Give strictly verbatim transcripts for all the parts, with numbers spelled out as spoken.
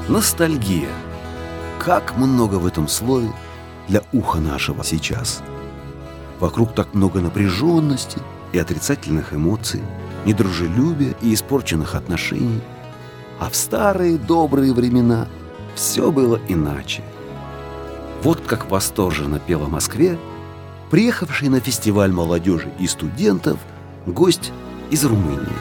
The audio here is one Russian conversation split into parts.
Ностальгия. Как много в этом слове для уха нашего сейчас. Вокруг так много напряженности и отрицательных эмоций, недружелюбия и испорченных отношений. А в старые добрые времена все было иначе. Вот как восторженно пел о Москве приехавший на фестиваль молодежи и студентов гость из Румынии.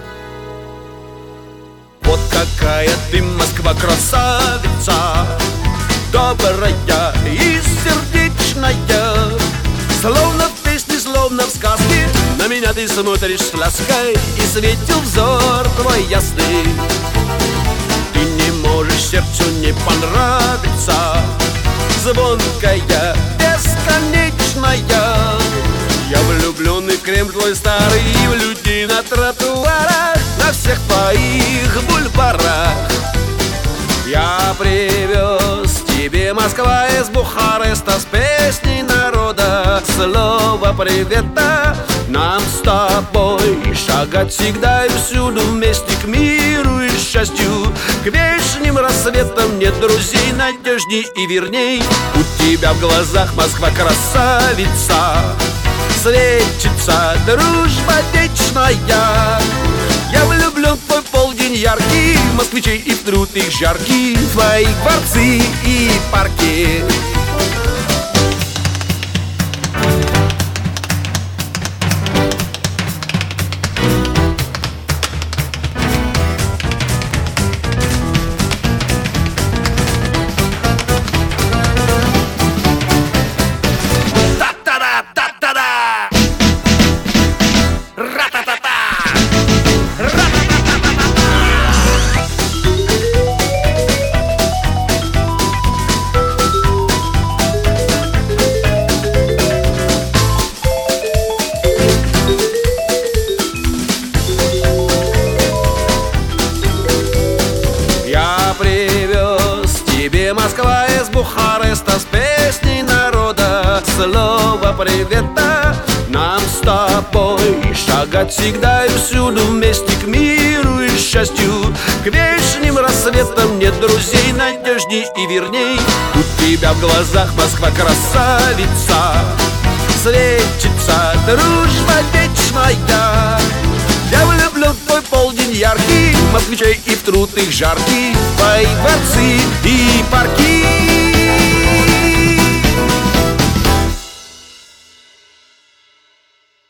Вот какая ты, Москва, красавица, добрая и сердечная. Словно в песне, словно в сказке, на меня ты смотришь с лаской, и светил взор твой ясный. Ты не можешь сердцу не понравиться, звонкая, бесконечная. Я влюбленный в Кремль твой старый, и в людей на тротуарах, на всех твоих бульварах. Я привез тебе, Москва, из Бухареста, с песней народа слово привета. Нам с тобой шагать всегда и всюду вместе к миру и счастью, к вечным рассветам. Нет друзей надежней и верней. У тебя в глазах, Москва, красавица, светится дружба вечная. Я влюблен в твой полдень яркий, в москвичей и в труд их жаркий, в твои дворцы и парки. Привез тебе, Москва, из Бухареста, с песней народа слово привета. Нам с тобой шагать всегда и всюду вместе к миру и счастью, к вечным рассветам. Нет друзей надежней и верней. У тебя в глазах, Москва, красавица, светится дружба вечная. Я влюблен в твой полдень яркий, москвичей и в труд их жаркий, в твои дворцы и парки.